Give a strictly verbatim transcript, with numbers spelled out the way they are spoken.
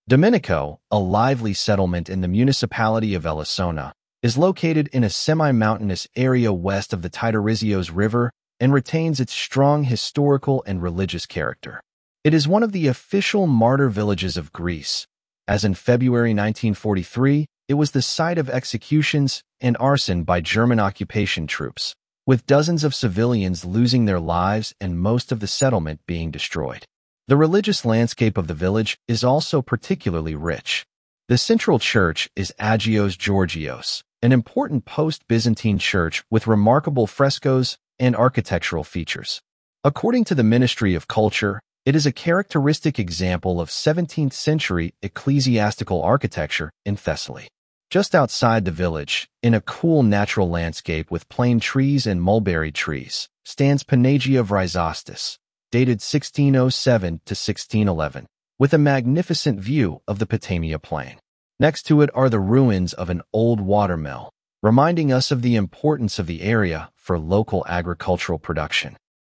Domenico, a lively settlement in the municipality of Ellisona, is located in a semi-mountainous area west of the Titarisios River and retains its strong historical and religious character. It is one of the official martyr villages of Greece, as in February nineteen forty-three, it was the site of executions and arson by German occupation troops, with dozens of civilians losing their lives and most of the settlement being destroyed. The religious landscape of the village is also particularly rich. The central church is Agios Georgios, an important post-Byzantine church with remarkable frescoes and architectural features. According to the Ministry of Culture, it is a characteristic example of seventeenth century ecclesiastical architecture in Thessaly. Just outside the village, in a cool natural landscape with plane trees and mulberry trees, stands Panagia of Rhizostis, dated sixteen oh seven to sixteen eleven, with a magnificent view of the Potamia Plain. Next to it are the ruins of an old watermill, reminding us of the importance of the area for local agricultural production.